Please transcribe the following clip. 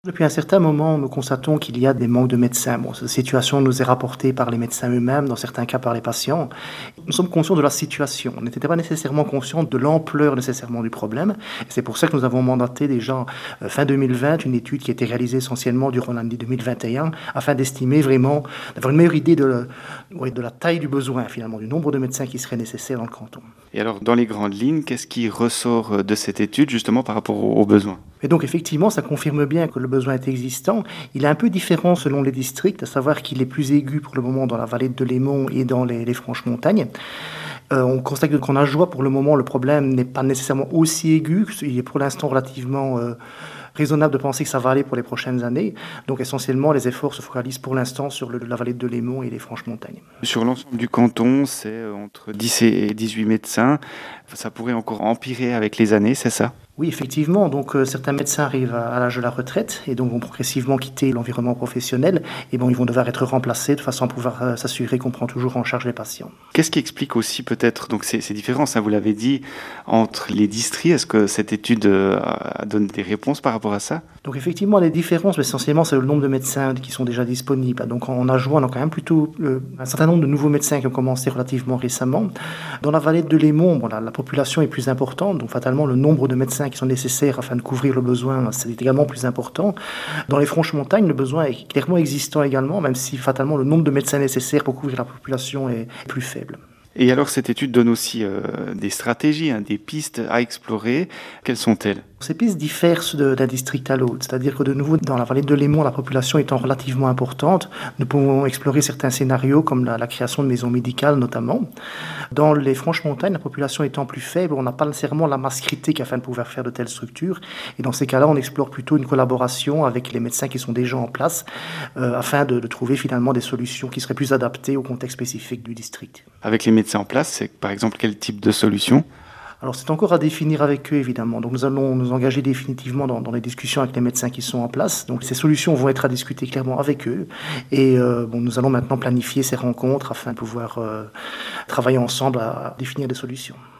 Depuis un certain moment, nous constatons qu'il y a des manques de médecins. Bon, cette situation nous est rapportée par les médecins eux-mêmes, dans certains cas par les patients. Nous sommes conscients de la situation. On n'était pas nécessairement conscients de l'ampleur nécessairement du problème. Et c'est pour ça que nous avons mandaté déjà fin 2020 une étude qui a été réalisée essentiellement durant l'année 2021 afin d'estimer vraiment, d'avoir une meilleure idée de la taille du besoin finalement, du nombre de médecins qui seraient nécessaires dans le canton. Et alors, dans les grandes lignes, qu'est-ce qui ressort de cette étude justement par rapport aux besoins? Et donc effectivement, ça confirme bien que le besoin est existant. Il est un peu différent selon les districts, à savoir qu'il est plus aigu pour le moment dans la vallée de Lémont et dans les Franches-Montagnes. On constate qu'en Ajoie, pour le moment, le problème n'est pas nécessairement aussi aigu. Il est pour l'instant relativement raisonnable de penser que ça va aller pour les prochaines années. Donc essentiellement, les efforts se focalisent pour l'instant sur la vallée de Lémont et les Franches-Montagnes. Sur l'ensemble du canton, c'est entre 10 et 18 médecins. Ça pourrait encore empirer avec les années, c'est ça? Oui, effectivement. Donc, certains médecins arrivent à l'âge de la retraite et donc vont progressivement quitter l'environnement professionnel. Et bon, ils vont devoir être remplacés de façon à pouvoir s'assurer qu'on prend toujours en charge les patients. Qu'est-ce qui explique aussi peut-être donc ces différences, hein, vous l'avez dit, entre les districts? Est-ce que cette étude donne des réponses par rapport à ça? Donc effectivement, les différences, mais essentiellement, c'est le nombre de médecins qui sont déjà disponibles. Donc en Ajoie, on a quand même plutôt un certain nombre de nouveaux médecins qui ont commencé relativement récemment. Dans la vallée de Lémont, bon, la population est plus importante, donc fatalement, le nombre de médecins qui sont nécessaires afin de couvrir le besoin, c'est également plus important. Dans les Franches-Montagnes, le besoin est clairement existant également, même si fatalement, le nombre de médecins nécessaires pour couvrir la population est plus faible. Et alors cette étude donne aussi des stratégies, hein, des pistes à explorer. Quelles sont-elles? Ces pistes diffèrent d'un district à l'autre, c'est-à-dire que de nouveau, dans la vallée de Lémont, la population étant relativement importante, nous pouvons explorer certains scénarios comme la création de maisons médicales notamment. Dans les Franches-Montagnes, la population étant plus faible, on n'a pas nécessairement la masse critique afin de pouvoir faire de telles structures. Et dans ces cas-là, on explore plutôt une collaboration avec les médecins qui sont déjà en place afin de trouver finalement des solutions qui seraient plus adaptées au contexte spécifique du district. Avec les médecins en place, c'est par exemple quel type de solution? Alors c'est encore à définir avec eux évidemment. Donc nous allons nous engager définitivement dans les discussions avec les médecins qui sont en place. Donc ces solutions vont être à discuter clairement avec eux. Et nous allons maintenant planifier ces rencontres afin de pouvoir travailler ensemble à définir des solutions.